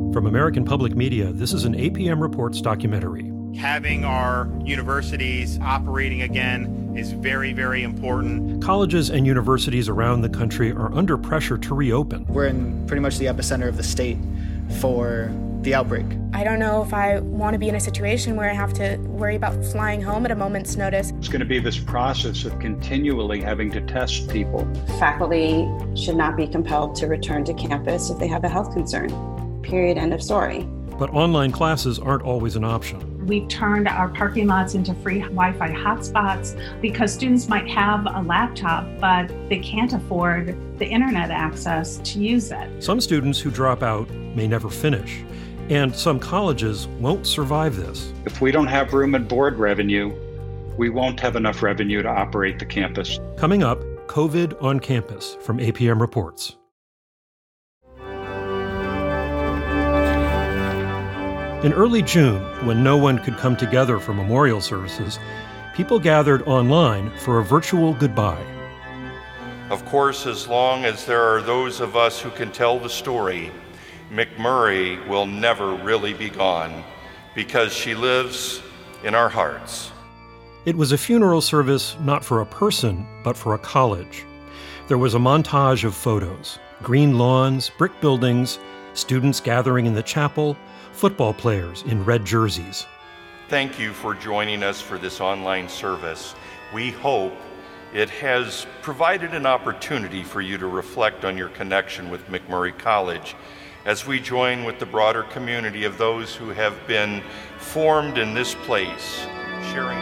From American Public Media, this is an APM Reports documentary. Having our universities operating again is very, very important. Colleges and universities around the country are under pressure to reopen. We're in pretty much the epicenter of the state for the outbreak. I don't know if I want to be in a situation where I have to worry about flying home at a moment's notice. It's going to be this process of continually having to test people. Faculty should not be compelled to return to campus if they have a health concern. Period. End of story. But online classes aren't always an option. We've turned our parking lots into free Wi-Fi hotspots because students might have a laptop, but they can't afford the internet access to use it. Some students who drop out may never finish, and some colleges won't survive this. If we don't have room and board revenue, we won't have enough revenue to operate the campus. Coming up, COVID on campus from APM Reports. In early June, when no one could come together for memorial services, people gathered online for a virtual goodbye. Of course, as long as there are those of us who can tell the story, McMurray will never really be gone because she lives in our hearts. It was a funeral service not for a person, but for a college. There was a montage of photos, green lawns, brick buildings, students gathering in the chapel, football players in red jerseys. Thank you for joining us for this online service. We hope it has provided an opportunity for you to reflect on your connection with McMurray College as we join with the broader community of those who have been formed in this place, sharing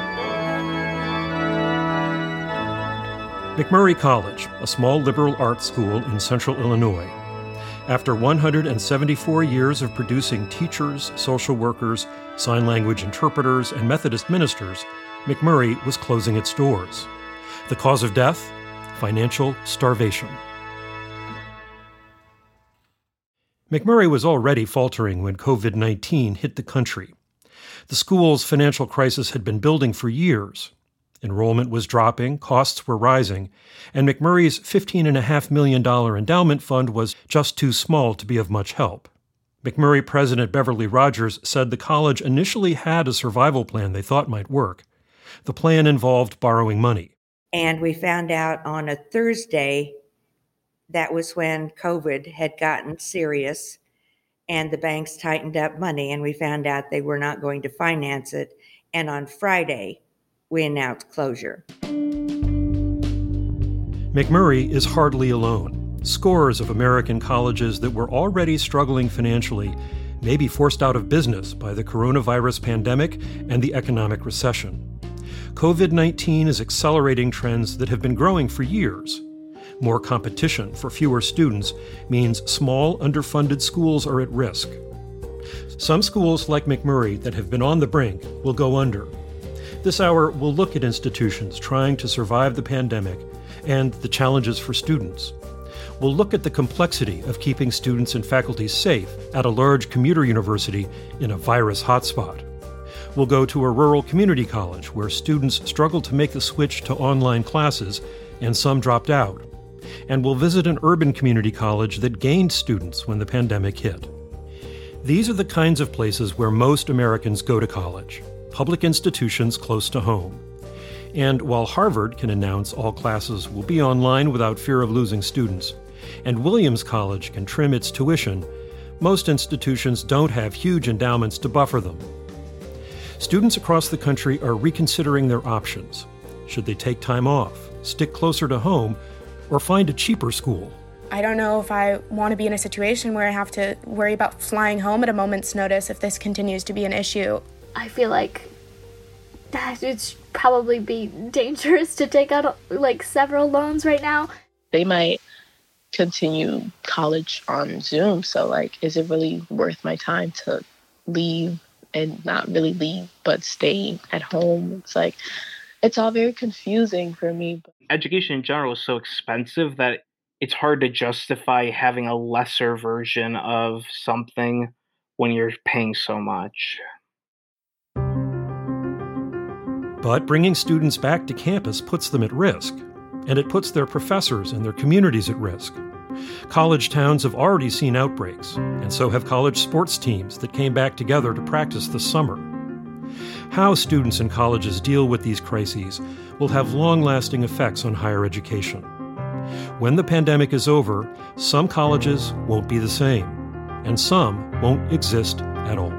both. McMurray College, a small liberal arts school in central Illinois. After 174 years of producing teachers, social workers, sign language interpreters, and Methodist ministers, McMurray was closing its doors. The cause of death? Financial starvation. McMurray was already faltering when COVID-19 hit the country. The school's financial crisis had been building for years. Enrollment was dropping, costs were rising, and McMurray's $15.5 million endowment fund was just too small to be of much help. McMurray President Beverly Rogers said the college initially had a survival plan they thought might work. The plan involved borrowing money. And we found out on a Thursday that was when COVID had gotten serious and the banks tightened up money, and we found out they were not going to finance it. And on Friday, we announced closure. McMurray is hardly alone. Scores of American colleges that were already struggling financially may be forced out of business by the coronavirus pandemic and the economic recession. COVID-19 is accelerating trends that have been growing for years. More competition for fewer students means small, underfunded schools are at risk. Some schools like McMurray that have been on the brink will go under. This hour, we'll look at institutions trying to survive the pandemic and the challenges for students. We'll look at the complexity of keeping students and faculty safe at a large commuter university in a virus hotspot. We'll go to a rural community college where students struggled to make the switch to online classes and some dropped out. And we'll visit an urban community college that gained students when the pandemic hit. These are the kinds of places where most Americans go to college. Public institutions close to home. And while Harvard can announce all classes will be online without fear of losing students, and Williams College can trim its tuition, most institutions don't have huge endowments to buffer them. Students across the country are reconsidering their options. Should they take time off, stick closer to home, or find a cheaper school? I don't know if I want to be in a situation where I have to worry about flying home at a moment's notice if this continues to be an issue. I feel like that it's probably be dangerous to take out like several loans right now. They might continue college on Zoom, so like, is it really worth my time to leave and not really leave, but stay at home? It's like, it's all very confusing for me. Education in general is so expensive that it's hard to justify having a lesser version of something when you're paying so much. But bringing students back to campus puts them at risk, and it puts their professors and their communities at risk. College towns have already seen outbreaks, and so have college sports teams that came back together to practice this summer. How students in colleges deal with these crises will have long-lasting effects on higher education. When the pandemic is over, some colleges won't be the same, and some won't exist at all.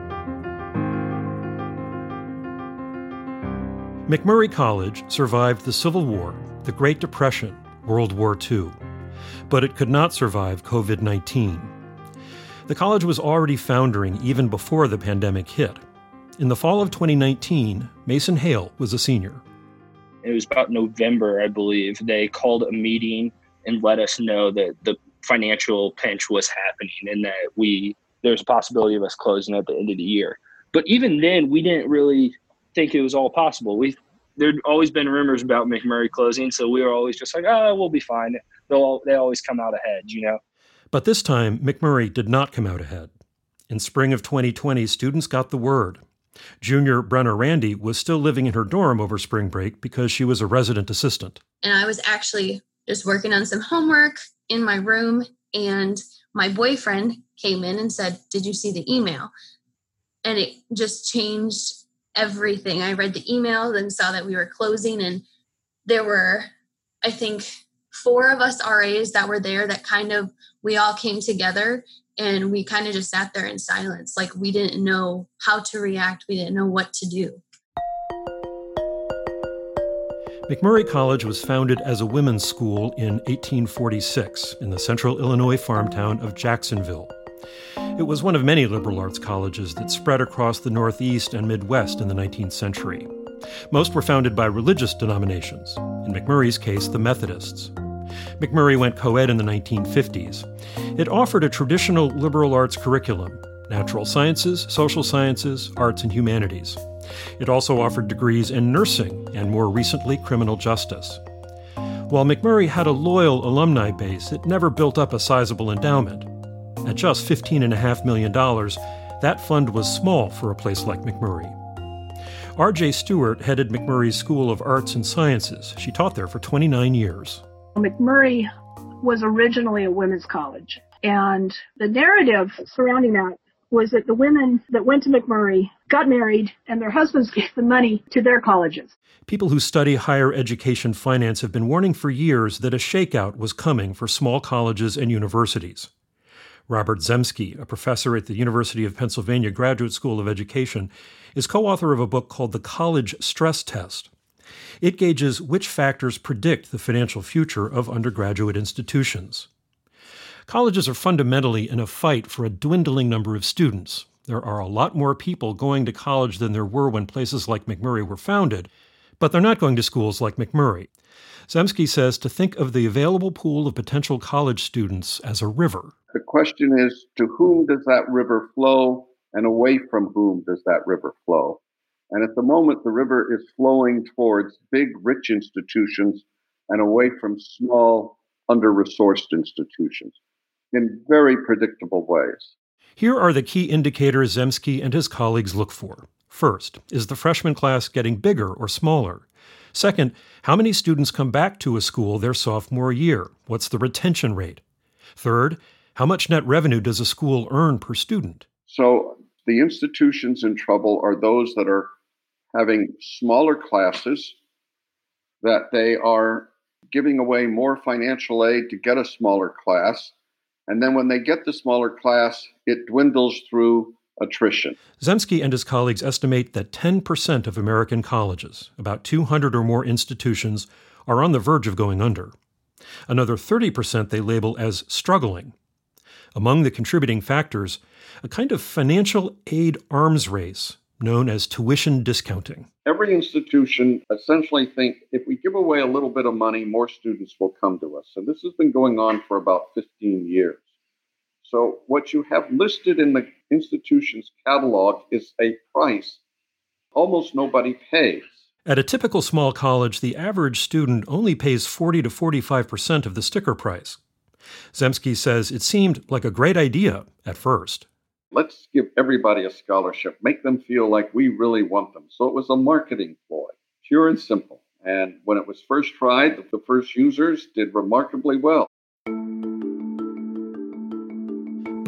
McMurry College survived the Civil War, the Great Depression, World War II, but it could not survive COVID-19. The college was already foundering even before the pandemic hit. In the fall of 2019, Mason Hale was a senior. It was about November, I believe. They called a meeting and let us know that the financial pinch was happening and that there's a possibility of us closing at the end of the year. But even then, we didn't really think it was all possible. There'd always been rumors about McMurry closing, so we were always just like, we'll be fine. They always come out ahead, you know. But this time, McMurry did not come out ahead. In spring of 2020, students got the word. Junior Brenna Randy was still living in her dorm over spring break because she was a resident assistant. And I was actually just working on some homework in my room, and my boyfriend came in and said, "Did you see the email?" And it just changed everything. I read the email and saw that we were closing, and there were, I think, 4 of us RAs that were there that we all came together, and we kind of just sat there in silence. Like, we didn't know how to react. We didn't know what to do. McMurry College was founded as a women's school in 1846 in the central Illinois farm town of Jacksonville. It was one of many liberal arts colleges that spread across the Northeast and Midwest in the 19th century. Most were founded by religious denominations, in McMurry's case, the Methodists. McMurry went co-ed in the 1950s. It offered a traditional liberal arts curriculum, natural sciences, social sciences, arts, and humanities. It also offered degrees in nursing and, more recently, criminal justice. While McMurry had a loyal alumni base, it never built up a sizable endowment. At just $15.5 million, that fund was small for a place like McMurray. R.J. Stewart headed McMurray's School of Arts and Sciences. She taught there for 29 years. McMurry was originally a women's college, and the narrative surrounding that was that the women that went to McMurray got married and their husbands gave the money to their colleges. People who study higher education finance have been warning for years that a shakeout was coming for small colleges and universities. Robert Zemsky, a professor at the University of Pennsylvania Graduate School of Education, is co-author of a book called The College Stress Test. It gauges which factors predict the financial future of undergraduate institutions. Colleges are fundamentally in a fight for a dwindling number of students. There are a lot more people going to college than there were when places like McMurry were founded, but they're not going to schools like McMurray. Zemsky says to think of the available pool of potential college students as a river. The question is, to whom does that river flow, and away from whom does that river flow? And at the moment, the river is flowing towards big, rich institutions and away from small, under-resourced institutions in very predictable ways. Here are the key indicators Zemsky and his colleagues look for. First, is the freshman class getting bigger or smaller? Second, how many students come back to a school their sophomore year? What's the retention rate? Third, how much net revenue does a school earn per student? So the institutions in trouble are those that are having smaller classes, that they are giving away more financial aid to get a smaller class. And then when they get the smaller class, it dwindles through attrition. Zemsky and his colleagues estimate that 10% of American colleges, about 200 or more institutions, are on the verge of going under. Another 30% they label as struggling. Among the contributing factors, a kind of financial aid arms race known as tuition discounting. Every institution essentially think if we give away a little bit of money, more students will come to us. And this has been going on for about 15 years. So what you have listed in the institution's catalog is a price almost nobody pays. At a typical small college, the average student only pays 40 to 45% of the sticker price. Zemsky says it seemed like a great idea at first. Let's give everybody a scholarship, make them feel like we really want them. So it was a marketing ploy, pure and simple. And when it was first tried, the first users did remarkably well.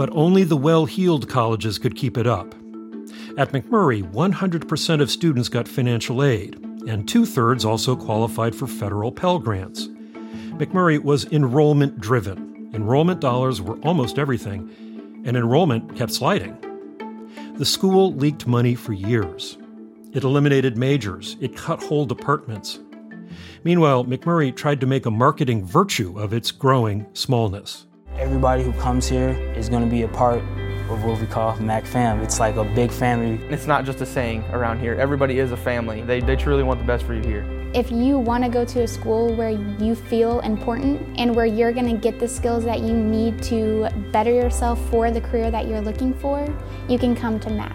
But only the well-heeled colleges could keep it up. At McMurry, 100% of students got financial aid, and 2/3 also qualified for federal Pell Grants. McMurry was enrollment-driven. Enrollment dollars were almost everything, and enrollment kept sliding. The school leaked money for years. It eliminated majors. It cut whole departments. Meanwhile, McMurry tried to make a marketing virtue of its growing smallness. Everybody who comes here is going to be a part of what we call Mac Fam. It's like a big family. It's not just a saying around here. Everybody is a family. They truly want the best for you here. If you want to go to a school where you feel important and where you're going to get the skills that you need to better yourself for the career that you're looking for, you can come to Mac.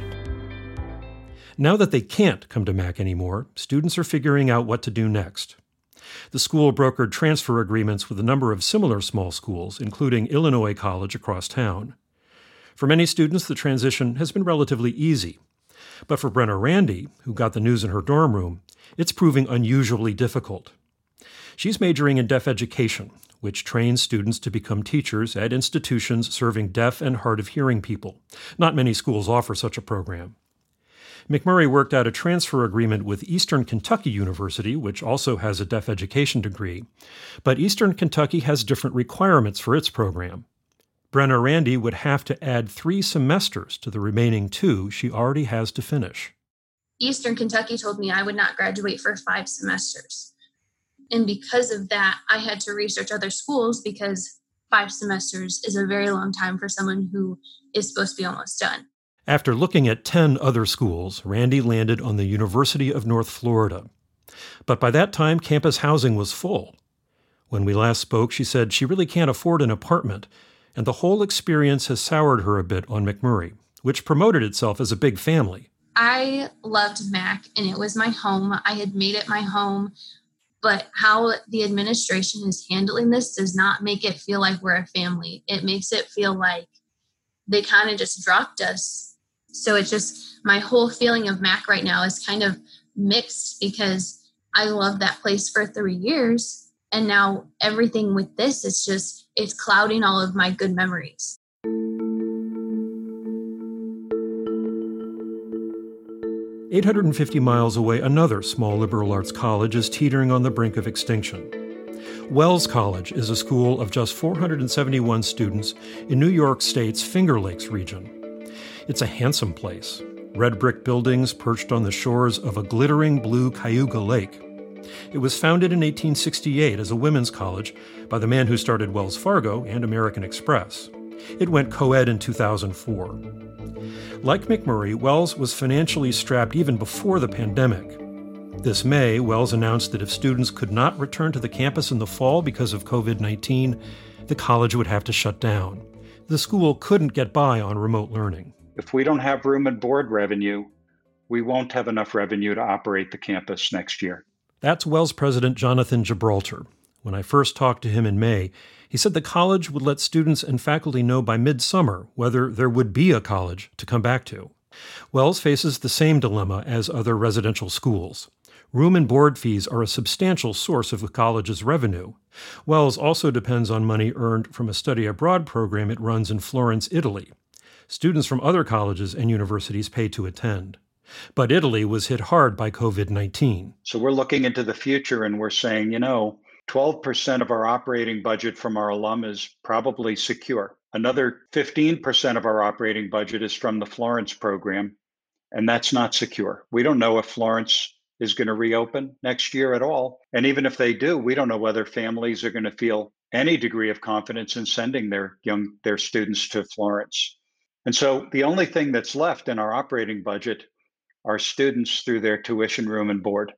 Now that they can't come to Mac anymore, students are figuring out what to do next. The school brokered transfer agreements with a number of similar small schools, including Illinois College across town. For many students, the transition has been relatively easy. But for Brenna Randy, who got the news in her dorm room, it's proving unusually difficult. She's majoring in deaf education, which trains students to become teachers at institutions serving deaf and hard of hearing people. Not many schools offer such a program. McMurry worked out a transfer agreement with Eastern Kentucky University, which also has a deaf education degree. But Eastern Kentucky has different requirements for its program. Brenna Randy would have to add 3 semesters to the remaining 2 she already has to finish. Eastern Kentucky told me I would not graduate for 5 semesters. And because of that, I had to research other schools because 5 semesters is a very long time for someone who is supposed to be almost done. After looking at 10 other schools, Randy landed on the University of North Florida. But by that time, campus housing was full. When we last spoke, she said she really can't afford an apartment, and the whole experience has soured her a bit on McMurry, which promoted itself as a big family. I loved Mac, and it was my home. I had made it my home. But how the administration is handling this does not make it feel like we're a family. It makes it feel like they kind of just dropped us. So it's just, my whole feeling of Mac right now is kind of mixed because I loved that place for 3 years. And now everything with this, it's clouding all of my good memories. "850 miles away, another small liberal arts college is teetering on the brink of extinction. Wells College is a school of just 471 students in New York State's Finger Lakes region. It's a handsome place, red brick buildings perched on the shores of a glittering blue Cayuga Lake. It was founded in 1868 as a women's college by the man who started Wells Fargo and American Express. It went co-ed in 2004. Like McMurry, Wells was financially strapped even before the pandemic. This May, Wells announced that if students could not return to the campus in the fall because of COVID-19, the college would have to shut down. The school couldn't get by on remote learning. If we don't have room and board revenue, we won't have enough revenue to operate the campus next year. That's Wells President Jonathan Gibraltar. When I first talked to him in May, he said the college would let students and faculty know by midsummer whether there would be a college to come back to. Wells faces the same dilemma as other residential schools. Room and board fees are a substantial source of the college's revenue. Wells also depends on money earned from a study abroad program it runs in Florence, Italy. Students from other colleges and universities pay to attend. But Italy was hit hard by COVID-19. So we're looking into the future and we're saying, 12% of our operating budget from our alum is probably secure. Another 15% of our operating budget is from the Florence program, and that's not secure. We don't know if Florence is going to reopen next year at all. And even if they do, we don't know whether families are going to feel any degree of confidence in sending their students to Florence. And so the only thing that's left in our operating budget are students through their tuition, room, and board.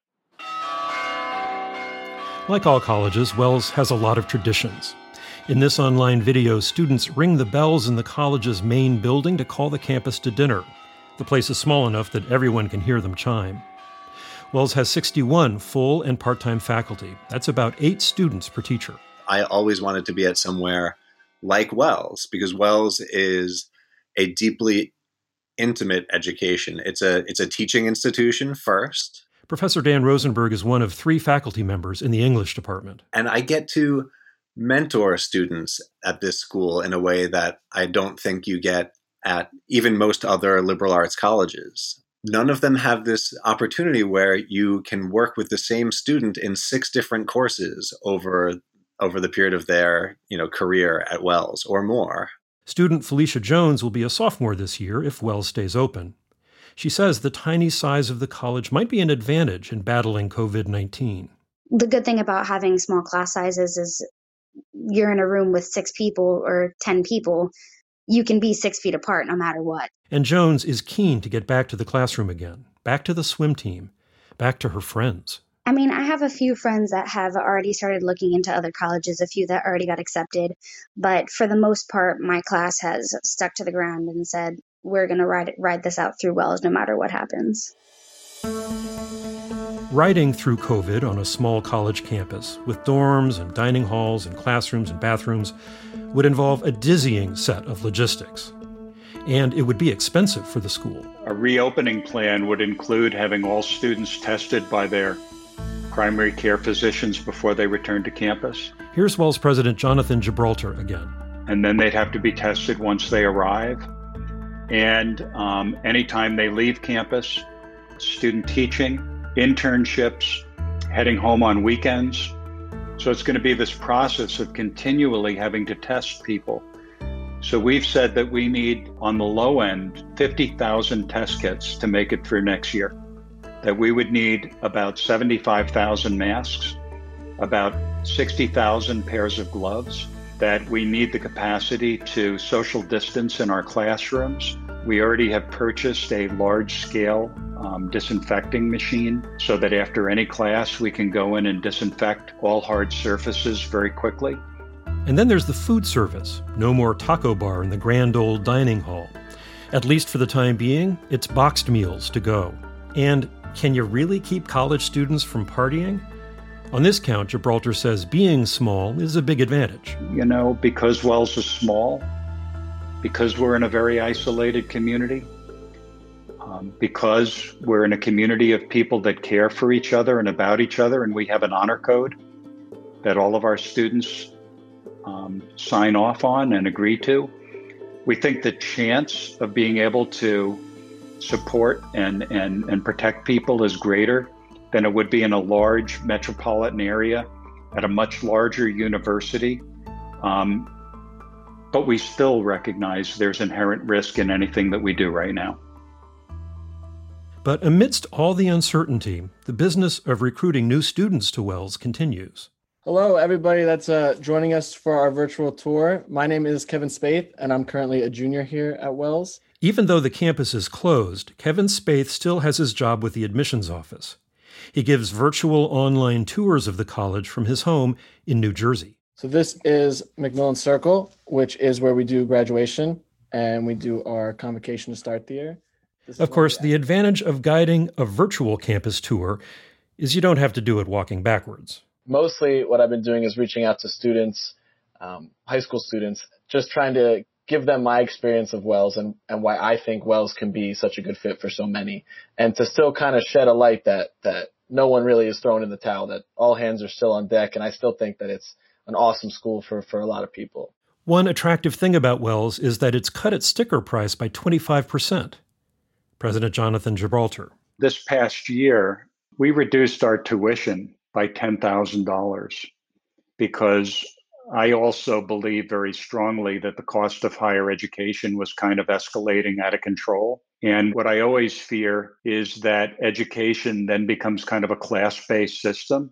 Like all colleges, Wells has a lot of traditions. In this online video, students ring the bells in the college's main building to call the campus to dinner. The place is small enough that everyone can hear them chime. Wells has 61 full and part-time faculty. That's about 8 students per teacher. I always wanted to be at somewhere like Wells, because Wells is a deeply intimate education. It's a teaching institution first. Professor Dan Rosenberg is one of 3 faculty members in the English department. And I get to mentor students at this school in a way that I don't think you get at even most other liberal arts colleges. None of them have this opportunity where you can work with the same student in 6 different courses over the period of their, career at Wells or more. Student Felicia Jones will be a sophomore this year if Wells stays open. She says the tiny size of the college might be an advantage in battling COVID-19. The good thing about having small class sizes is you're in a room with 6 people or 10 people. You can be 6 feet apart no matter what. And Jones is keen to get back to the classroom again, back to the swim team, back to her friends. I mean, I have a few friends that have already started looking into other colleges, a few that already got accepted. But for the most part, my class has stuck to the ground and said, we're going to ride this out through Wells no matter what happens. Riding through COVID on a small college campus with dorms and dining halls and classrooms and bathrooms would involve a dizzying set of logistics. And it would be expensive for the school. A reopening plan would include having all students tested by their primary care physicians before they return to campus. Here's Wells President Jonathan Gibraltar again. And then they'd have to be tested once they arrive. And anytime they leave campus, student teaching, internships, heading home on weekends. So it's going to be this process of continually having to test people. So we've said that we need, on the low end, 50,000 test kits to make it through next year. That we would need about 75,000 masks, about 60,000 pairs of gloves, that we need the capacity to social distance in our classrooms. We already have purchased a large-scale disinfecting machine so that after any class we can go in and disinfect all hard surfaces very quickly. And then there's the food service. No more taco bar in the grand old dining hall. At least for the time being, it's boxed meals to go. And can you really keep college students from partying? On this count, Gibraltar says being small is a big advantage. Because Wells is small, because we're in a very isolated community, because we're in a community of people that care for each other and about each other, and we have an honor code that all of our students sign off on and agree to, we think the chance of being able to support and protect people is greater than it would be in a large metropolitan area at a much larger university. But we still recognize there's inherent risk in anything that we do right now. But amidst all the uncertainty, the business of recruiting new students to Wells continues. Hello, everybody that's joining us for our virtual tour. My name is Kevin Spaeth, and I'm currently a junior here at Wells. Even though the campus is closed, Kevin Spaeth still has his job with the admissions office. He gives virtual online tours of the college from his home in New Jersey. So this is McMillan Circle, which is where we do graduation, and we do our convocation to start the year. Of course, the advantage of guiding a virtual campus tour is you don't have to do it walking backwards. Mostly what I've been doing is reaching out to students, high school students, just trying to give them my experience of Wells and why I think Wells can be such a good fit for so many, and to still kind of shed a light that no one really is thrown in the towel, that all hands are still on deck, and I still think that it's an awesome school for a lot of people. One attractive thing about Wells is that it's cut its sticker price by 25%. President Jonathan Gibraltar. This past year, we reduced our tuition by $10,000 because I also believe very strongly that the cost of higher education was kind of escalating out of control. And what I always fear is that education then becomes kind of a class-based system.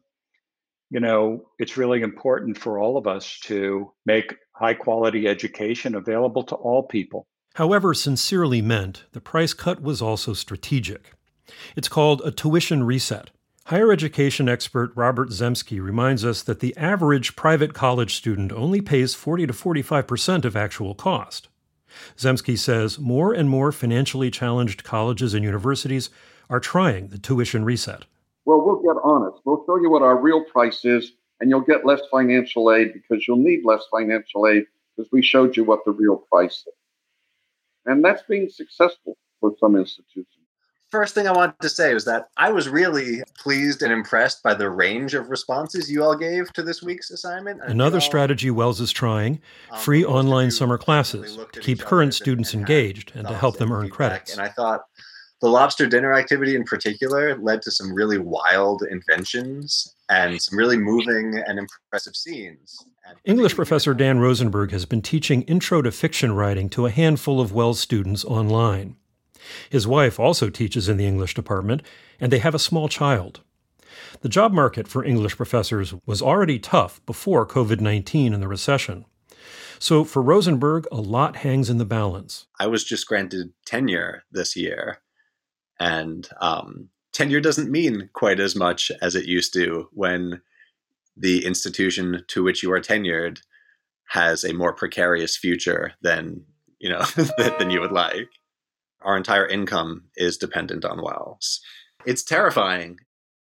It's really important for all of us to make high-quality education available to all people. However sincerely meant, the price cut was also strategic. It's called a tuition reset. Higher education expert Robert Zemsky reminds us that the average private college student only pays 40 to 45% of actual cost. Zemsky says more and more financially challenged colleges and universities are trying the tuition reset. Well, we'll get honest. We'll show you what our real price is, and you'll get less financial aid because you'll need less financial aid because we showed you what the real price is. And that's being successful for some institutions. First thing I wanted to say was that I was really pleased and impressed by the range of responses you all gave to this week's assignment. Another strategy Wells is trying, free online summer classes to keep current students engaged and to help them earn credits. And I thought the lobster dinner activity in particular led to some really wild inventions and some really moving and impressive scenes. English professor Dan Rosenberg has been teaching Intro to Fiction writing to a handful of Wells students online. His wife also teaches in the English department, and they have a small child. The job market for English professors was already tough before COVID-19 and the recession. So for Rosenberg, a lot hangs in the balance. I was just granted tenure this year, and tenure doesn't mean quite as much as it used to when the institution to which you are tenured has a more precarious future than you would like. Our entire income is dependent on Wells. It's terrifying.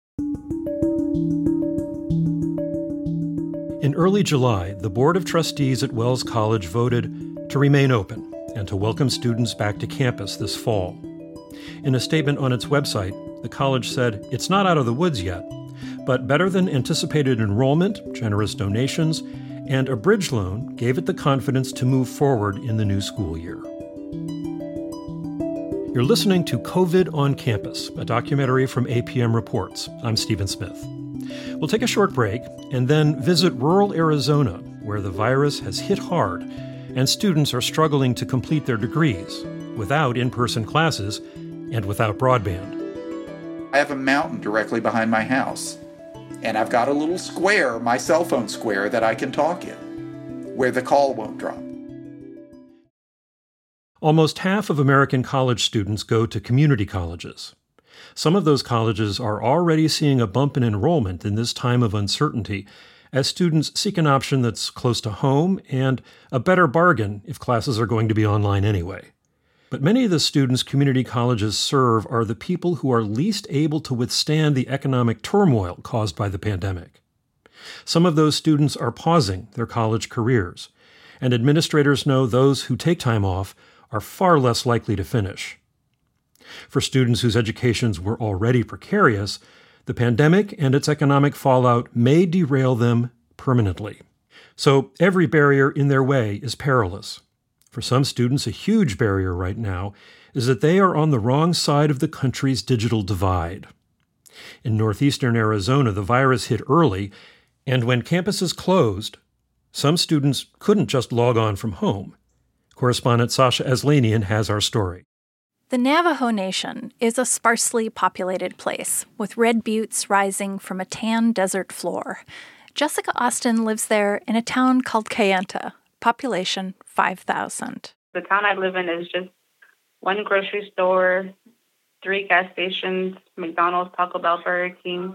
In early July, the Board of Trustees at Wells College voted to remain open and to welcome students back to campus this fall. In a statement on its website, the college said it's not out of the woods yet, but better than anticipated enrollment, generous donations, and a bridge loan gave it the confidence to move forward in the new school year. You're listening to COVID on Campus, a documentary from APM Reports. I'm Stephen Smith. We'll take a short break and then visit rural Arizona, where the virus has hit hard and students are struggling to complete their degrees without in-person classes and without broadband. I have a mountain directly behind my house, and I've got a little square, my cell phone square, that I can talk in, where the call won't drop. Almost half of American college students go to community colleges. Some of those colleges are already seeing a bump in enrollment in this time of uncertainty as students seek an option that's close to home and a better bargain if classes are going to be online anyway. But many of the students community colleges serve are the people who are least able to withstand the economic turmoil caused by the pandemic. Some of those students are pausing their college careers, and administrators know those who take time off are far less likely to finish. For students whose educations were already precarious, the pandemic and its economic fallout may derail them permanently. So every barrier in their way is perilous. For some students, a huge barrier right now is that they are on the wrong side of the country's digital divide. In northeastern Arizona, the virus hit early, and when campuses closed, some students couldn't just log on from home. Correspondent Sasha Aslanian has our story. The Navajo Nation is a sparsely populated place, with red buttes rising from a tan desert floor. Jessica Austin lives there in a town called Kayenta, population 5,000. The town I live in is just one grocery store, 3 gas stations, McDonald's, Taco Bell, Burger King,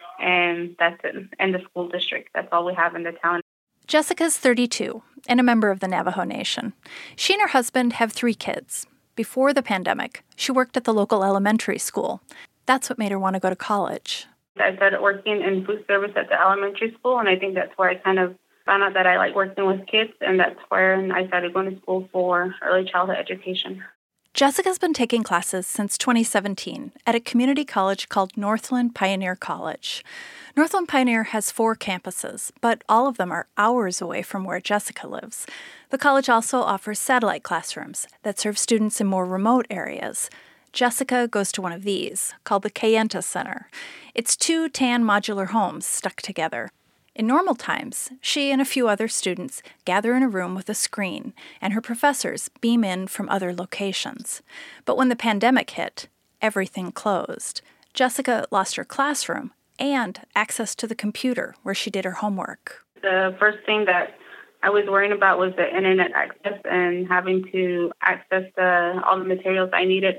and that's it. And the school district. That's all we have in the town. Jessica's 32 and a member of the Navajo Nation. She and her husband have 3 kids. Before the pandemic, she worked at the local elementary school. That's what made her want to go to college. I started working in food service at the elementary school, and I think that's where I kind of found out that I like working with kids, and that's where I started going to school for early childhood education. Jessica's been taking classes since 2017 at a community college called Northland Pioneer College. Northland Pioneer has 4 campuses, but all of them are hours away from where Jessica lives. The college also offers satellite classrooms that serve students in more remote areas. Jessica goes to one of these, called the Kayenta Center. It's 2 tan modular homes stuck together. In normal times, she and a few other students gather in a room with a screen, and her professors beam in from other locations. But when the pandemic hit, everything closed. Jessica lost her classroom and access to the computer where she did her homework. The first thing that I was worrying about was the internet access and having to access all the materials I needed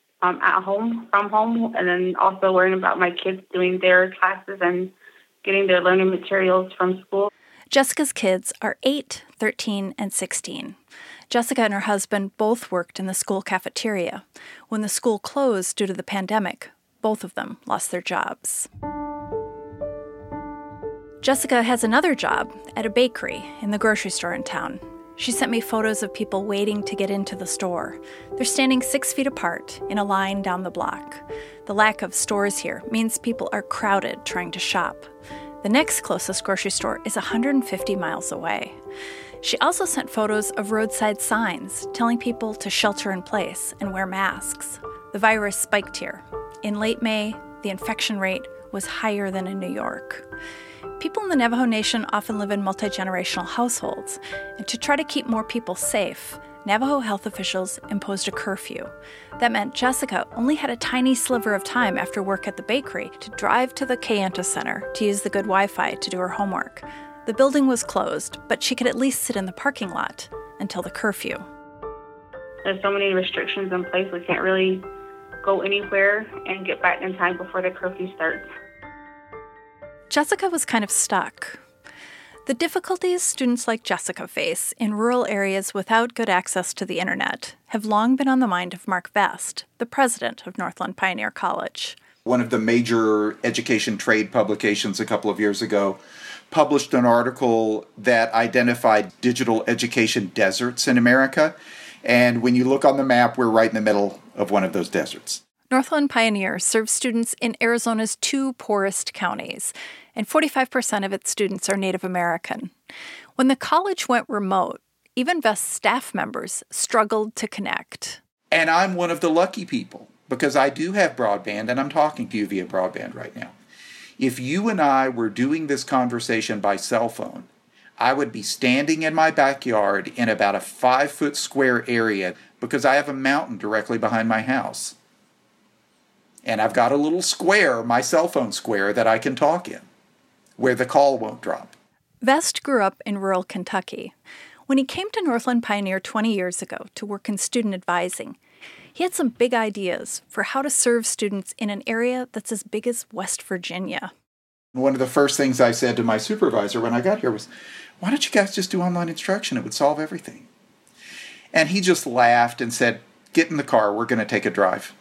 at home, from home, and then also worrying about my kids doing their classes and getting their learning materials from school. Jessica's kids are 8, 13, and 16. Jessica and her husband both worked in the school cafeteria. When the school closed due to the pandemic, both of them lost their jobs. Jessica has another job at a bakery in the grocery store in town. She sent me photos of people waiting to get into the store. They're standing 6 feet apart in a line down the block. The lack of stores here means people are crowded trying to shop. The next closest grocery store is 150 miles away. She also sent photos of roadside signs telling people to shelter in place and wear masks. The virus spiked here. In late May, the infection rate was higher than in New York. People in the Navajo Nation often live in multi-generational households, and to try to keep more people safe, Navajo health officials imposed a curfew. That meant Jessica only had a tiny sliver of time after work at the bakery to drive to the Kayenta Center to use the good Wi-Fi to do her homework. The building was closed, but she could at least sit in the parking lot until the curfew. There's so many restrictions in place, we can't really go anywhere and get back in time before the curfew starts. Jessica was kind of stuck. The difficulties students like Jessica face in rural areas without good access to the internet have long been on the mind of Mark Vest, the president of Northland Pioneer College. One of the major education trade publications a couple of years ago published an article that identified digital education deserts in America. And when you look on the map, we're right in the middle of one of those deserts. Northland Pioneer serves students in Arizona's 2 poorest counties, and 45% of its students are Native American. When the college went remote, even Vest's staff members struggled to connect. And I'm one of the lucky people, because I do have broadband, and I'm talking to you via broadband right now. If you and I were doing this conversation by cell phone, I would be standing in my backyard in about a 5-foot square area because I have a mountain directly behind my house. And I've got a little square, my cell phone square, that I can talk in, where the call won't drop. Vest grew up in rural Kentucky. When he came to Northland Pioneer 20 years ago to work in student advising, he had some big ideas for how to serve students in an area that's as big as West Virginia. One of the first things I said to my supervisor when I got here was, why don't you guys just do online instruction? It would solve everything. And he just laughed and said, get in the car, we're going to take a drive.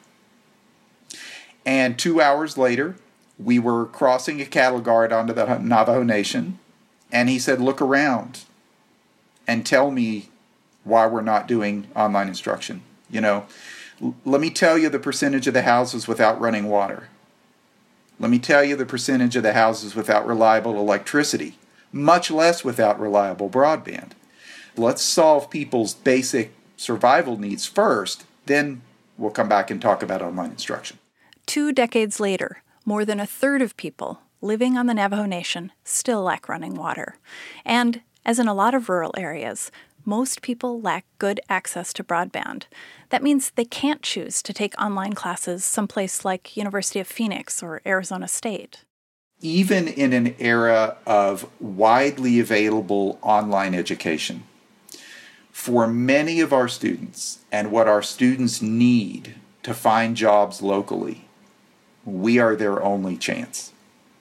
And 2 hours later, we were crossing a cattle guard onto the Navajo Nation, and he said, look around and tell me why we're not doing online instruction. You know, let me tell you the percentage of the houses without running water. Let me tell you the percentage of the houses without reliable electricity, much less without reliable broadband. Let's solve people's basic survival needs first, then we'll come back and talk about online instruction. 2 decades later, more than a third of people living on the Navajo Nation still lack running water. And, as in a lot of rural areas, most people lack good access to broadband. That means they can't choose to take online classes someplace like University of Phoenix or Arizona State. Even in an era of widely available online education, for many of our students and what our students need to find jobs locally, we are their only chance.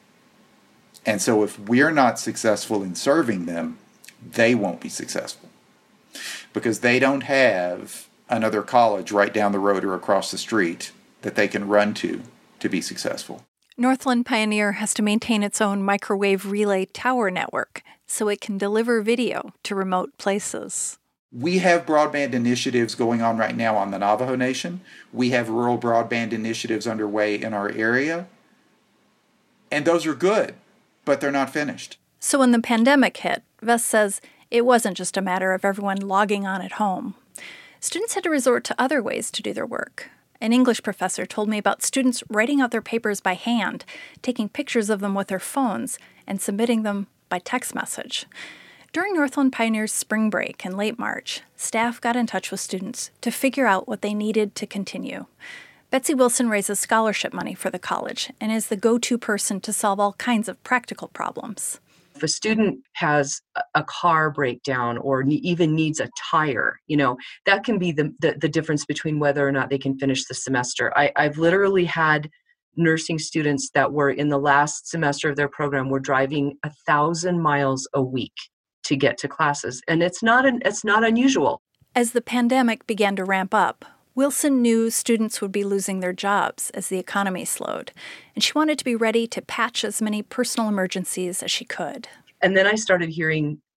And so if we're not successful in serving them, they won't be successful. Because they don't have another college right down the road or across the street that they can run to be successful. Northland Pioneer has to maintain its own microwave relay tower network so it can deliver video to remote places. We have broadband initiatives going on right now on the Navajo Nation. We have rural broadband initiatives underway in our area. And those are good, but they're not finished. So when the pandemic hit, Vest says it wasn't just a matter of everyone logging on at home. Students had to resort to other ways to do their work. An English professor told me about students writing out their papers by hand, taking pictures of them with their phones, and submitting them by text message. During Northland Pioneer's spring break in late March, staff got in touch with students to figure out what they needed to continue. Betsy Wilson raises scholarship money for the college and is the go-to person to solve all kinds of practical problems. If a student has a car breakdown or even needs a tire, that can be the difference between whether or not they can finish the semester. I've literally had nursing students that were in the last semester of their program were driving 1,000 miles a week to get to classes, and it's not unusual. As the pandemic began to ramp up, Wilson knew students would be losing their jobs as the economy slowed, and she wanted to be ready to patch as many personal emergencies as she could. And then I started hearing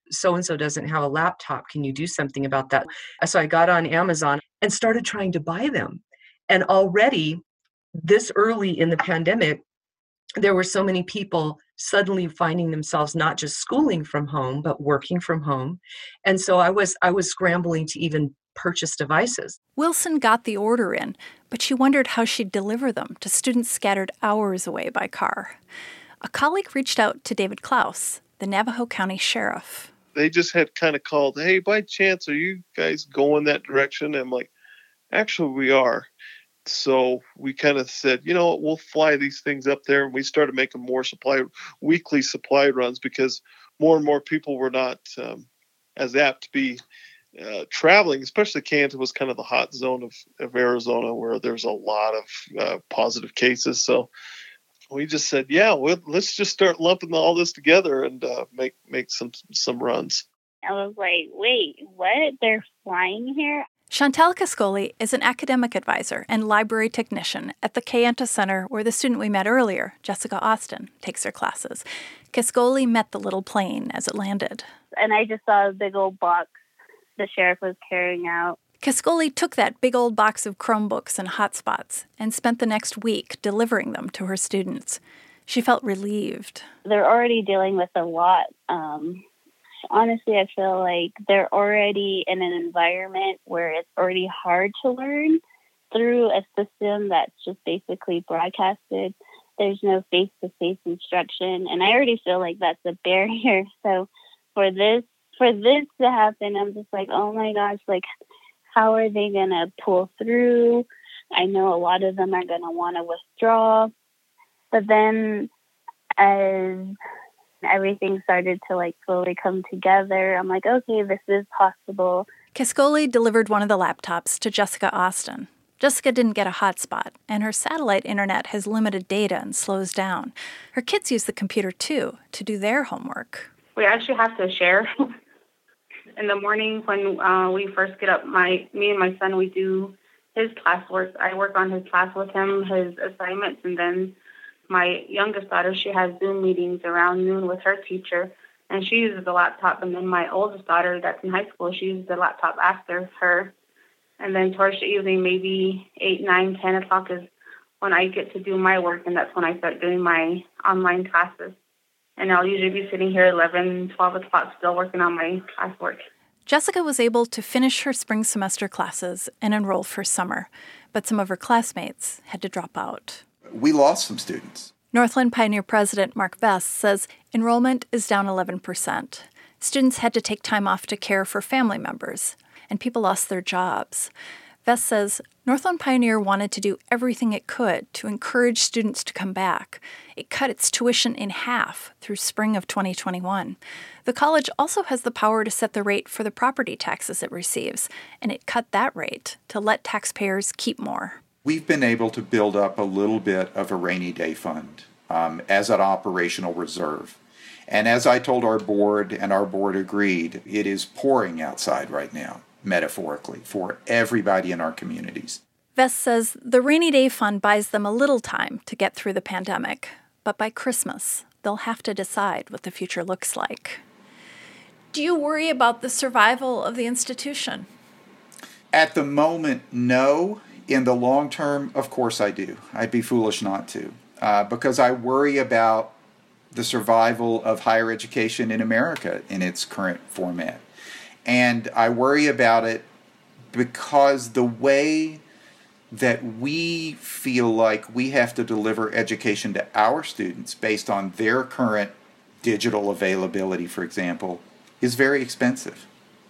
so-and-so doesn't have a laptop. Can you do something about that? So I got on Amazon and started trying to buy them. And already this early in the pandemic, there were so many people suddenly finding themselves not just schooling from home, but working from home. And so I was scrambling to even purchase devices. Wilson got the order in, but she wondered how she'd deliver them to students scattered hours away by car. A colleague reached out to David Klaus, the Navajo County Sheriff. They just had kind of called, hey, by chance, are you guys going that direction? And I'm like, actually, we are. So we kind of said, you know what, we'll fly these things up there. And we started making more weekly supply runs because more and more people were not as apt to be traveling, especially Canton was kind of the hot zone of Arizona where there's a lot of positive cases. So we just said, yeah, let's just start lumping all this together and make some runs. I was like, wait, what? They're flying here? Chantal Cascoli is an academic advisor and library technician at the Kayenta Center where the student we met earlier, Jessica Austin, takes her classes. Cascoli met the little plane as it landed. And I just saw a big old box the sheriff was carrying out. Cascoli took that big old box of Chromebooks and hotspots and spent the next week delivering them to her students. She felt relieved. They're already dealing with a lot. Honestly, I feel like they're already in an environment where it's already hard to learn through a system that's just basically broadcasted. There's no face-to-face instruction, and I already feel like that's a barrier. So for this to happen, I'm just like, oh my gosh, like, how are they going to pull through? I know a lot of them are going to want to withdraw. But then as everything started to like slowly come together, I'm like, okay, this is possible. Cascoli delivered one of the laptops to Jessica Austin. Jessica didn't get a hotspot, and her satellite internet has limited data and slows down. Her kids use the computer, too, to do their homework. We actually have to share. In the morning when we first get up, me and my son, we do his classwork. I work on his class with him, his assignments, and then my youngest daughter, she has Zoom meetings around noon with her teacher, and she uses the laptop. And then my oldest daughter, that's in high school, she uses the laptop after her. And then towards the evening, maybe 8, 9, 10 o'clock is when I get to do my work, and that's when I start doing my online classes. And I'll usually be sitting here 11, 12 o'clock still working on my classwork. Jessica was able to finish her spring semester classes and enroll for summer, but some of her classmates had to drop out. We lost some students. Northland Pioneer President Mark Vest says enrollment is down 11%. Students had to take time off to care for family members, and people lost their jobs. Vest says Northland Pioneer wanted to do everything it could to encourage students to come back. It cut its tuition in half through spring of 2021. The college also has the power to set the rate for the property taxes it receives, and it cut that rate to let taxpayers keep more. We've been able to build up a little bit of a rainy day fund as an operational reserve. And as I told our board, and our board agreed, it is pouring outside right now, metaphorically, for everybody in our communities. Vest says the rainy day fund buys them a little time to get through the pandemic, but by Christmas, they'll have to decide what the future looks like. Do you worry about the survival of the institution? At the moment, no. In the long term, of course I do. I'd be foolish not to, because I worry about the survival of higher education in America in its current format. And I worry about it because the way that we feel like we have to deliver education to our students based on their current digital availability, for example, is very expensive.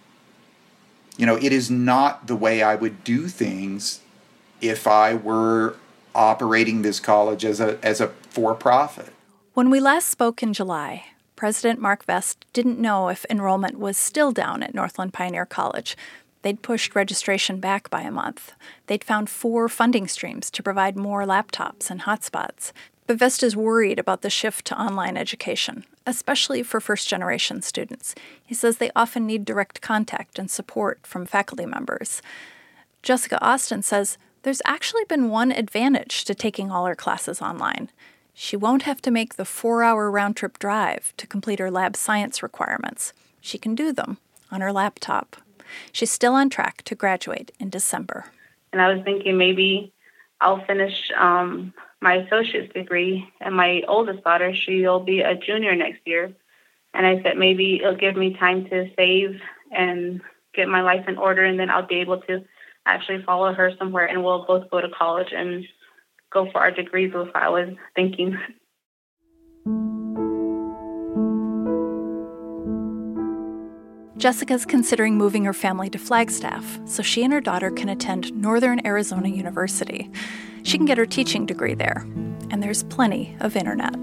You know, it is not the way I would do things if I were operating this college as a for-profit. When we last spoke in July, President Mark Vest didn't know if enrollment was still down at Northland Pioneer College. They'd pushed registration back by a month. They'd found 4 funding streams to provide more laptops and hotspots. But Vest is worried about the shift to online education, especially for first-generation students. He says they often need direct contact and support from faculty members. Jessica Austin says there's actually been one advantage to taking all her classes online. She won't have to make the 4-hour round-trip drive to complete her lab science requirements. she can do them on her laptop. She's still on track to graduate in December. And I was thinking maybe I'll finish my associate's degree, and my oldest daughter, she'll be a junior next year. And I said maybe it'll give me time to save and get my life in order, and then I'll be able to actually follow her somewhere, and we'll both go to college and go for our degrees, was what I was thinking. Jessica's considering moving her family to Flagstaff so she and her daughter can attend Northern Arizona University. She can get her teaching degree there, and there's plenty of internet.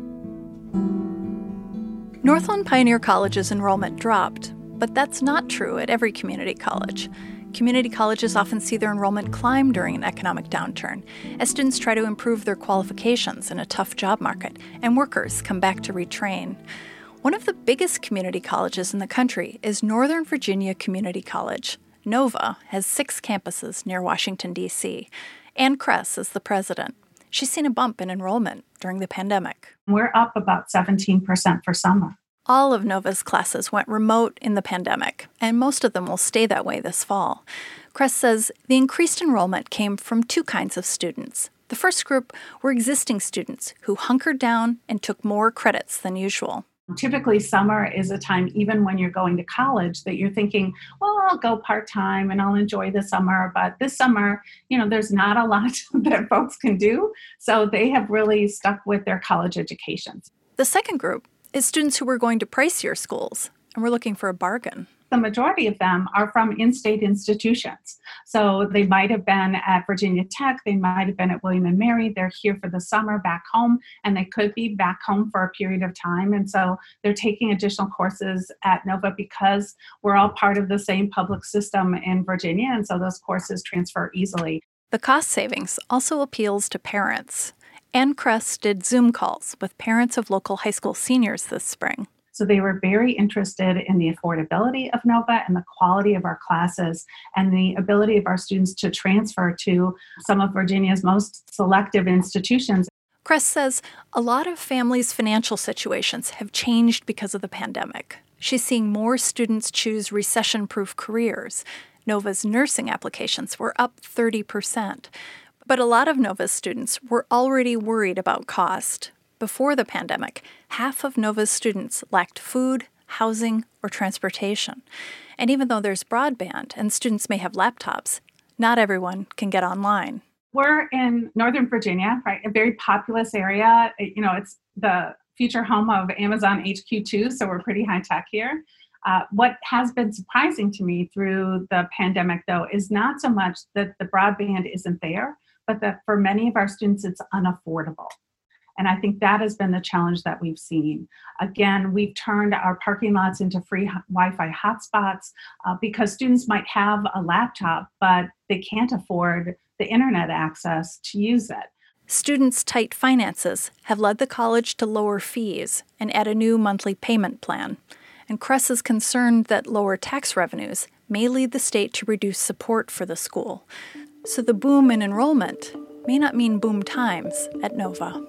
Northland Pioneer College's enrollment dropped, but that's not true at every community college. Community colleges often see their enrollment climb during an economic downturn as students try to improve their qualifications in a tough job market and workers come back to retrain. One of the biggest community colleges in the country is Northern Virginia Community College. NOVA has 6 campuses near Washington, D.C. Ann Kress is the president. She's seen a bump in enrollment during the pandemic. We're up about 17% for summer. All of NOVA's classes went remote in the pandemic, and most of them will stay that way this fall. Kress says the increased enrollment came from 2 kinds of students. The first group were existing students who hunkered down and took more credits than usual. Typically, summer is a time, even when you're going to college, that you're thinking, well, I'll go part-time and I'll enjoy the summer. But this summer, there's not a lot that folks can do. So they have really stuck with their college educations. The second group is students who were going to pricier schools and were looking for a bargain. The majority of them are from in-state institutions. So they might have been at Virginia Tech, they might have been at William & Mary, they're here for the summer back home, and they could be back home for a period of time. And so they're taking additional courses at NOVA because we're all part of the same public system in Virginia, and so those courses transfer easily. The cost savings also appeals to parents. Ann Kress did Zoom calls with parents of local high school seniors this spring. So they were very interested in the affordability of NOVA and the quality of our classes and the ability of our students to transfer to some of Virginia's most selective institutions. Kress says a lot of families' financial situations have changed because of the pandemic. She's seeing more students choose recession-proof careers. NOVA's nursing applications were up 30%. But a lot of NOVA's students were already worried about cost. Before the pandemic, half of NOVA's students lacked food, housing, or transportation. And even though there's broadband and students may have laptops, not everyone can get online. We're in Northern Virginia, right? A very populous area. It's the future home of Amazon HQ2, so we're pretty high tech here. What has been surprising to me through the pandemic, though, is not so much that the broadband isn't there, but that for many of our students, it's unaffordable. And I think that has been the challenge that we've seen. Again, we've turned our parking lots into free Wi-Fi hotspots because students might have a laptop, but they can't afford the internet access to use it. Students' tight finances have led the college to lower fees and add a new monthly payment plan. And Kress is concerned that lower tax revenues may lead the state to reduce support for the school. So the boom in enrollment may not mean boom times at NOVA.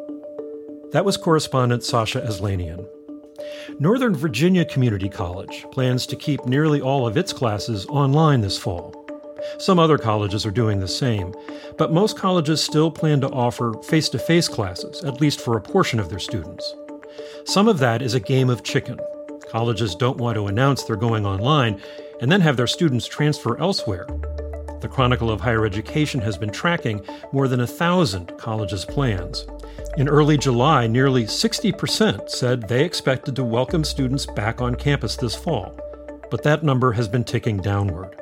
That was correspondent Sasha Aslanian. Northern Virginia Community College plans to keep nearly all of its classes online this fall. Some other colleges are doing the same, but most colleges still plan to offer face-to-face classes, at least for a portion of their students. Some of that is a game of chicken. Colleges don't want to announce they're going online and then have their students transfer elsewhere. The Chronicle of Higher Education has been tracking more than 1,000 colleges' plans. In early July, nearly 60% said they expected to welcome students back on campus this fall, but that number has been ticking downward.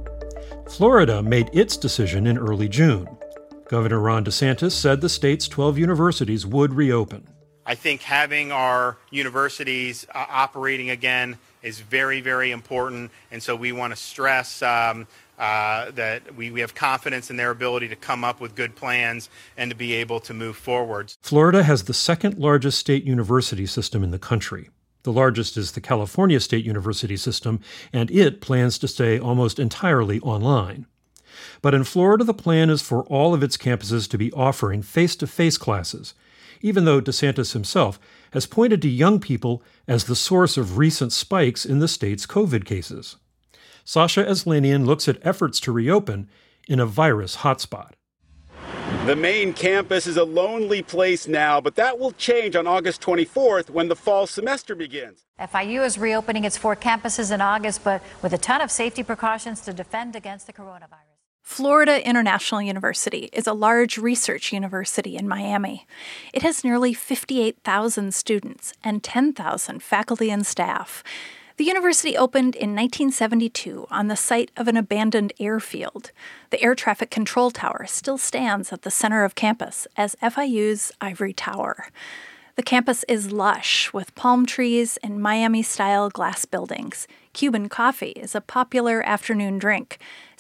Florida made its decision in early June. Governor Ron DeSantis said the state's 12 universities would reopen. I think having our universities operating again is very, very important, and so we want to stress that we have confidence in their ability to come up with good plans and to be able to move forward. Florida has the second largest state university system in the country. The largest is the California State University system, and it plans to stay almost entirely online. But in Florida, the plan is for all of its campuses to be offering face-to-face classes, even though DeSantis himself has pointed to young people as the source of recent spikes in the state's COVID cases. Sasha Aslanian looks at efforts to reopen in a virus hotspot. The main campus is a lonely place now, but that will change on August 24th when the fall semester begins. FIU is reopening its 4 campuses in August, but with a ton of safety precautions to defend against the coronavirus. Florida International University is a large research university in Miami. It has nearly 58,000 students and 10,000 faculty and staff. The university opened in 1972 on the site of an abandoned airfield. The air traffic control tower still stands at the center of campus as FIU's ivory tower. The campus is lush with palm trees and Miami-style glass buildings. Cuban coffee is a popular afternoon drink.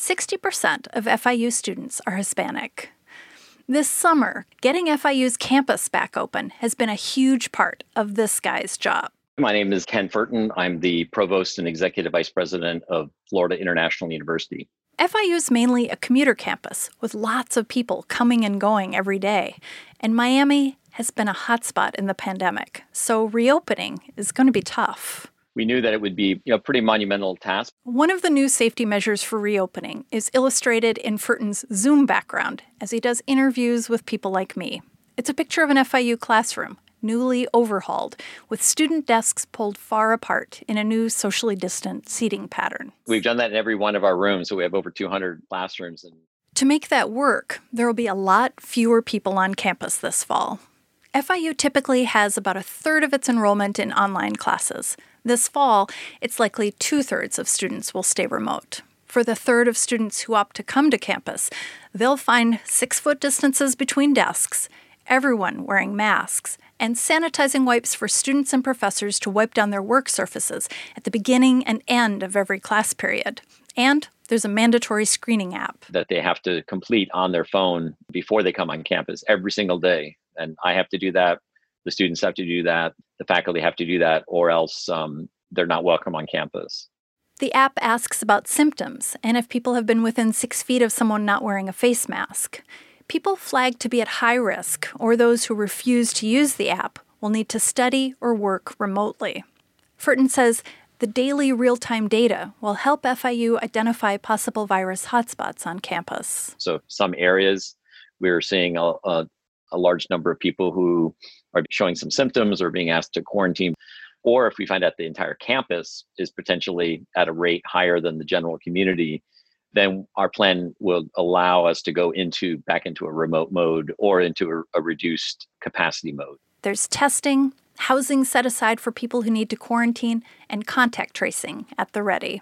60% of FIU students are Hispanic. This summer, getting FIU's campus back open has been a huge part of this guy's job. My name is Ken Furton. I'm the Provost and Executive Vice President of Florida International University. FIU is mainly a commuter campus with lots of people coming and going every day. And Miami has been a hotspot in the pandemic, so reopening is going to be tough. We knew that it would be a pretty monumental task. One of the new safety measures for reopening is illustrated in Furton's Zoom background as he does interviews with people like me. It's a picture of an FIU classroom, newly overhauled, with student desks pulled far apart in a new socially distant seating pattern. We've done that in every one of our rooms, so we have over 200 classrooms. To make that work, there will be a lot fewer people on campus this fall. FIU typically has about a third of its enrollment in online classes. This fall, it's likely 2/3 of students will stay remote. For the third of students who opt to come to campus, they'll find 6-foot distances between desks, everyone wearing masks, and sanitizing wipes for students and professors to wipe down their work surfaces at the beginning and end of every class period. And there's a mandatory screening app that they have to complete on their phone before they come on campus every single day. And I have to do that. The students have to do that. The faculty have to do that, or else they're not welcome on campus. The app asks about symptoms and if people have been within 6 feet of someone not wearing a face mask. People flagged to be at high risk or those who refuse to use the app will need to study or work remotely. Furton says the daily real-time data will help FIU identify possible virus hotspots on campus. So some areas we're seeing a large number of people who are showing some symptoms or being asked to quarantine. Or if we find out the entire campus is potentially at a rate higher than the general community, then our plan will allow us to go back into a remote mode or into a reduced capacity mode. There's testing, housing set aside for people who need to quarantine, and contact tracing at the ready.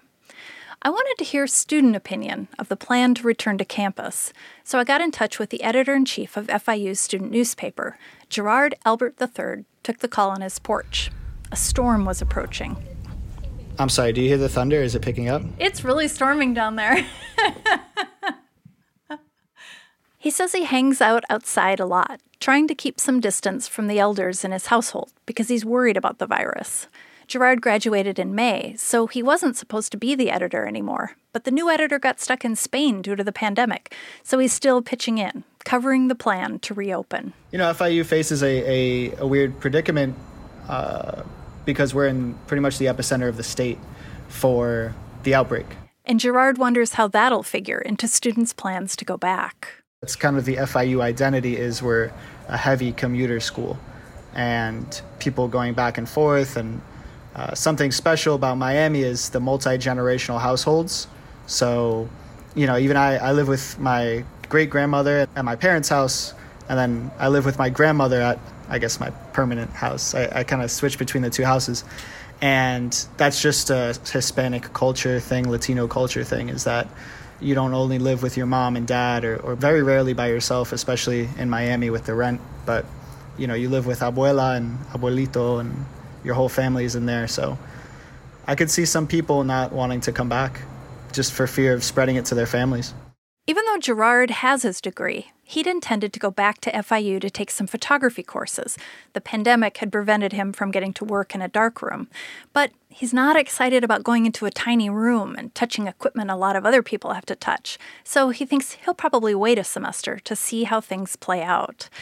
I wanted to hear student opinion of the plan to return to campus, so I got in touch with the editor-in-chief of FIU's student newspaper. Gerard Albert III took the call on his porch. A storm was approaching. I'm sorry, do you hear the thunder? Is it picking up? It's really storming down there. He says he hangs out outside a lot, trying to keep some distance from the elders in his household because he's worried about the virus. Gerard graduated in May, so he wasn't supposed to be the editor anymore. But the new editor got stuck in Spain due to the pandemic, so he's still pitching in, covering the plan to reopen. You know, FIU faces a weird predicament because we're in pretty much the epicenter of the state for the outbreak. And Gerard wonders how that'll figure into students' plans to go back. It's kind of the FIU identity is we're a heavy commuter school and people going back and forth. And something special about Miami is the multi-generational households. So, you know, even I live with my great-grandmother at my parents' house, and then I live with my grandmother at, I guess, my permanent house. I kind of switch between the two houses. And that's just a Hispanic culture thing, Latino culture thing, is that you don't only live with your mom and dad or very rarely by yourself, especially in Miami with the rent, but, you know, you live with abuela and abuelito and your whole family is in there. So I could see some people not wanting to come back just for fear of spreading it to their families. Even though Gerard has his degree, he'd intended to go back to FIU to take some photography courses. The pandemic had prevented him from getting to work in a darkroom. But he's not excited about going into a tiny room and touching equipment a lot of other people have to touch. So he thinks he'll probably wait a semester to see how things play out.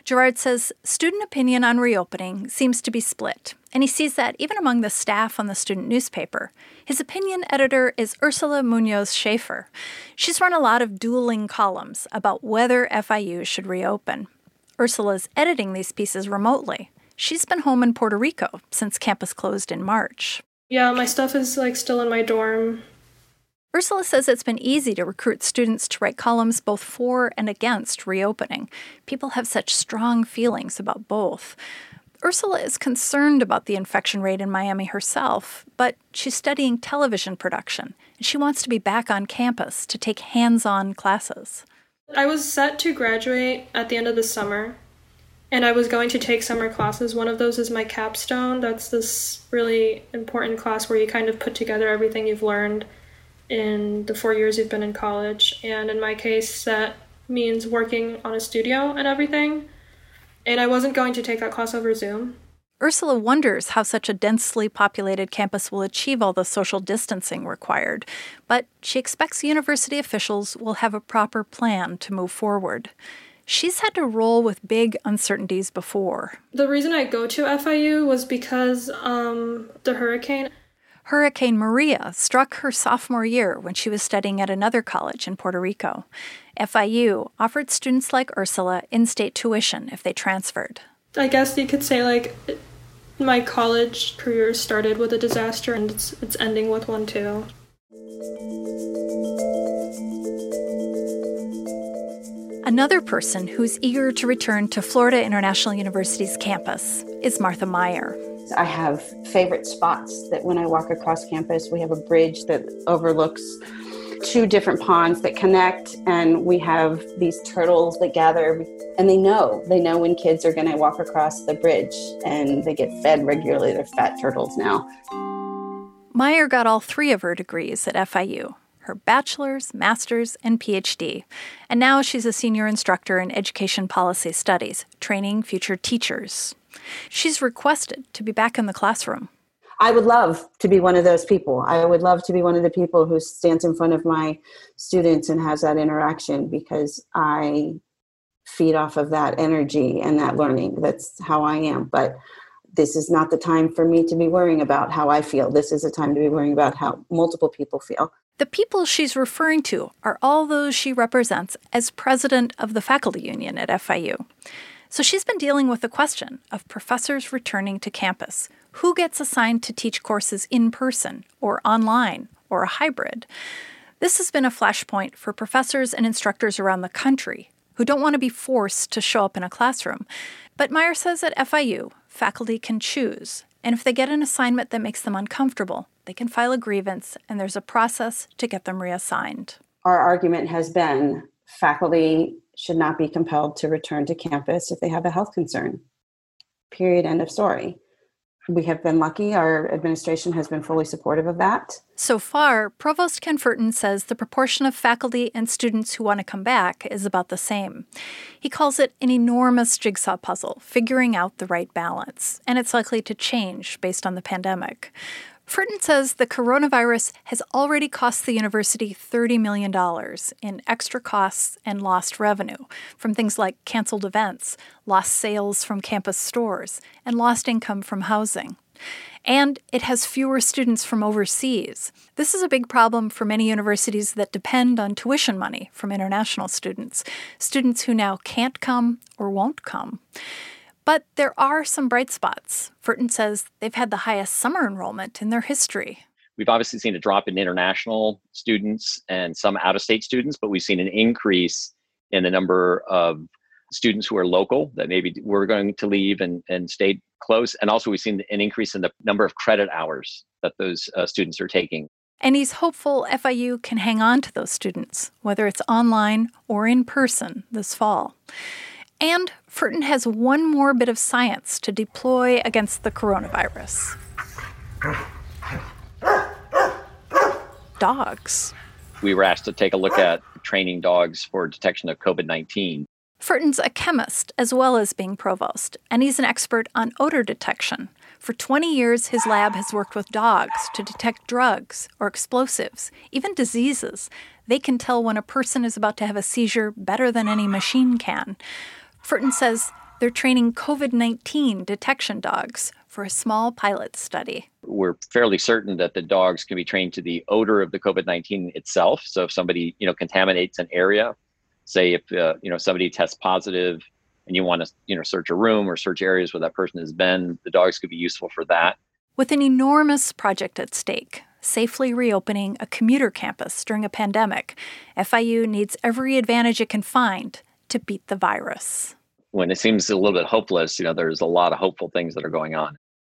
Gerard says student opinion on reopening seems to be split, and he sees that even among the staff on the student newspaper. His opinion editor is Ursula Munoz Schaefer. She's run a lot of dueling columns about whether FIU should reopen. Ursula's editing these pieces remotely. She's been home in Puerto Rico since campus closed in March. Yeah, my stuff is still in my dorm. Ursula says it's been easy to recruit students to write columns both for and against reopening. People have such strong feelings about both. Ursula is concerned about the infection rate in Miami herself, but she's studying television production, and she wants to be back on campus to take hands-on classes. I was set to graduate at the end of the summer, and I was going to take summer classes. One of those is my capstone. That's this really important class where you kind of put together everything you've learned in the 4 years you've been in college. And in my case, that means working on a studio and everything. And I wasn't going to take that class over Zoom. Ursula wonders how such a densely populated campus will achieve all the social distancing required, but she expects university officials will have a proper plan to move forward. She's had to roll with big uncertainties before. The reason I go to FIU was because the hurricane. Hurricane Maria struck her sophomore year when she was studying at another college in Puerto Rico. FIU offered students like Ursula in-state tuition if they transferred. I guess you could say, my college career started with a disaster, and it's ending with one, too. Another person who's eager to return to Florida International University's campus is Martha Meyer. I have favorite spots that when I walk across campus, we have a bridge that overlooks 2 different ponds that connect, and we have these turtles that gather, and they know when kids are going to walk across the bridge, and they get fed regularly. They're fat turtles now. Meyer got all 3 of her degrees at FIU, her bachelor's, master's, and PhD, and now she's a senior instructor in education policy studies, training future teachers. She's requested to be back in the classroom. I would love to be one of those people. I would love to be one of the people who stands in front of my students and has that interaction, because I feed off of that energy and that learning. That's how I am. But this is not the time for me to be worrying about how I feel. This is a time to be worrying about how multiple people feel. The people she's referring to are all those she represents as president of the faculty union at FIU. So she's been dealing with the question of professors returning to campus. Who gets assigned to teach courses in person or online or a hybrid? This has been a flashpoint for professors and instructors around the country who don't want to be forced to show up in a classroom. But Meyer says at FIU, faculty can choose. And if they get an assignment that makes them uncomfortable, they can file a grievance, and there's a process to get them reassigned. Our argument has been faculty should not be compelled to return to campus if they have a health concern. Period. End of story. We have been lucky. Our administration has been fully supportive of that. So far, Provost Ken Furton says the proportion of faculty and students who want to come back is about the same. He calls it an enormous jigsaw puzzle, figuring out the right balance, and it's likely to change based on the pandemic. Furton says the coronavirus has already cost the university $30 million in extra costs and lost revenue from things like canceled events, lost sales from campus stores, and lost income from housing. And it has fewer students from overseas. This is a big problem for many universities that depend on tuition money from international students who now can't come or won't come. But there are some bright spots. Furton says they've had the highest summer enrollment in their history. We've obviously seen a drop in international students and some out-of-state students, but we've seen an increase in the number of students who are local that maybe were going to leave and stayed close. And also we've seen an increase in the number of credit hours that those students are taking. And he's hopeful FIU can hang on to those students, whether it's online or in person this fall. And Furton has one more bit of science to deploy against the coronavirus. Dogs. We were asked to take a look at training dogs for detection of COVID-19. Furton's a chemist as well as being provost, and he's an expert on odor detection. For 20 years, his lab has worked with dogs to detect drugs or explosives, even diseases. They can tell when a person is about to have a seizure better than any machine can. Furton says They're training COVID-19 detection dogs for a small pilot study. We're fairly certain that the dogs can be trained to the odor of the COVID-19 itself. So if somebody, contaminates an area, say if, somebody tests positive and you want to, search a room or search areas where that person has been, the dogs could be useful for that. With an enormous project at stake, safely reopening a commuter campus during a pandemic, FIU needs every advantage it can find to beat the virus. When it seems a little bit hopeless, there's a lot of hopeful things that are going on.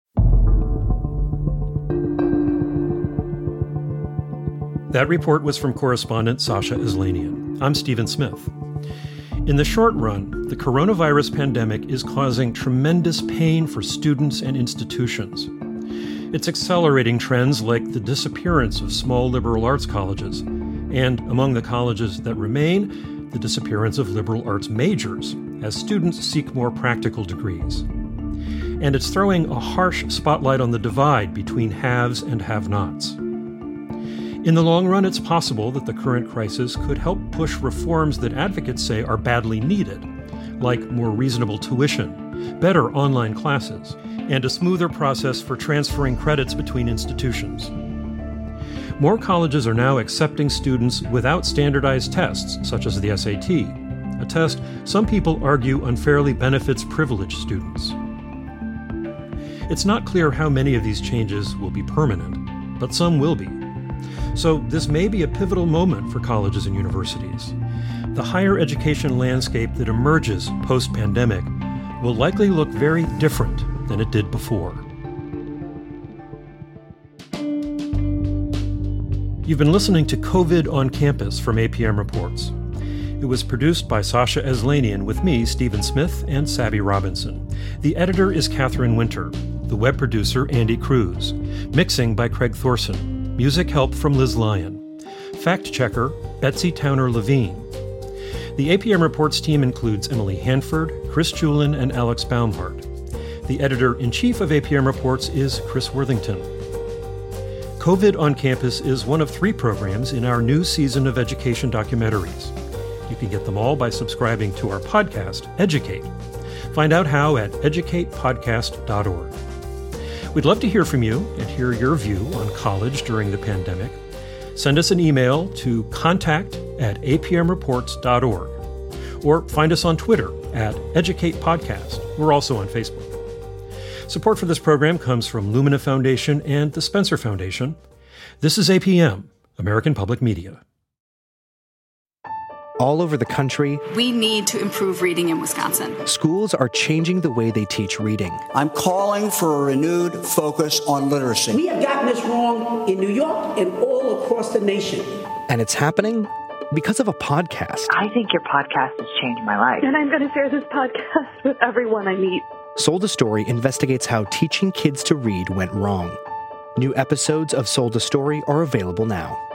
That report was from correspondent Sasha Aslanian. I'm Stephen Smith. In the short run, the coronavirus pandemic is causing tremendous pain for students and institutions. It's accelerating trends like the disappearance of small liberal arts colleges, and among the colleges that remain, the disappearance of liberal arts majors as students seek more practical degrees. And it's throwing a harsh spotlight on the divide between haves and have-nots. In the long run, it's possible that the current crisis could help push reforms that advocates say are badly needed, like more reasonable tuition, better online classes, and a smoother process for transferring credits between institutions. More colleges are now accepting students without standardized tests, such as the SAT, a test some people argue unfairly benefits privileged students. It's not clear how many of these changes will be permanent, but some will be. So this may be a pivotal moment for colleges and universities. The higher education landscape that emerges post-pandemic will likely look very different than it did before. You've been listening to COVID on Campus from APM Reports. It was produced by Sasha Aslanian with me, Stephen Smith, and Sabby Robinson. The editor is Catherine Winter. The web producer, Andy Cruz. Mixing by Craig Thorson. Music help from Liz Lyon. Fact-checker, Betsy Towner-Levine. The APM Reports team includes Emily Hanford, Chris Julin, and Alex Baumhart. The editor-in-chief of APM Reports is Chris Worthington. COVID on Campus is one of 3 programs in our new season of education documentaries. You can get them all by subscribing to our podcast, Educate. Find out how at educatepodcast.org. We'd love to hear from you and hear your view on college during the pandemic. Send us an email to contact@apmreports.org or find us on Twitter @EducatePodcast. We're also on Facebook. Support for this program comes from Lumina Foundation and the Spencer Foundation. This is APM, American Public Media. All over the country, we need to improve reading in Wisconsin. Schools are changing the way they teach reading. I'm calling for a renewed focus on literacy. We have gotten this wrong in New York and all across the nation. And it's happening because of a podcast. I think your podcast has changed my life. And I'm going to share this podcast with everyone I meet. Sold a Story investigates how teaching kids to read went wrong. New episodes of Sold a Story are available now.